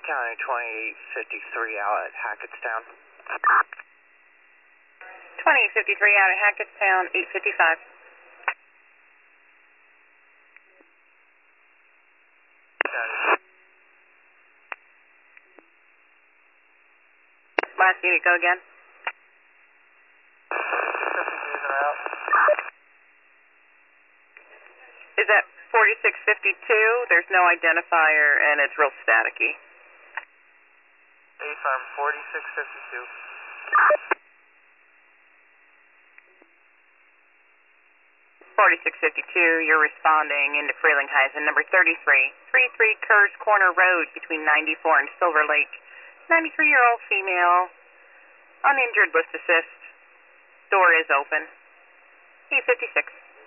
County 2853 out at Hackettstown. 2853 out at Hackettstown, 855. Last unit, go again. Is that 4652? There's no identifier and it's real staticky. A-Farm 4652. 4652, you're responding into Frelinghuysen, number 33. 33 Kerrs Corner Road between 94 and Silver Lake. 93-year-old female, uninjured, list assist. Door is open. 856.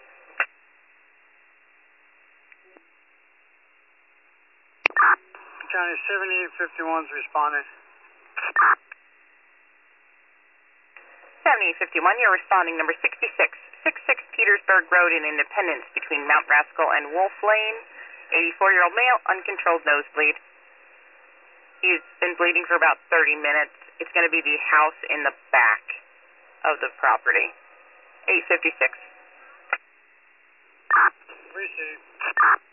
County 7851's responding. 7851, you're responding number 66. 66 Petersburg Road in Independence between Mount Rascal and Wolf Lane. 84-year-old male, uncontrolled nosebleed. He's been bleeding for about 30 minutes. It's going to be the house in the back of the property. 856. Received.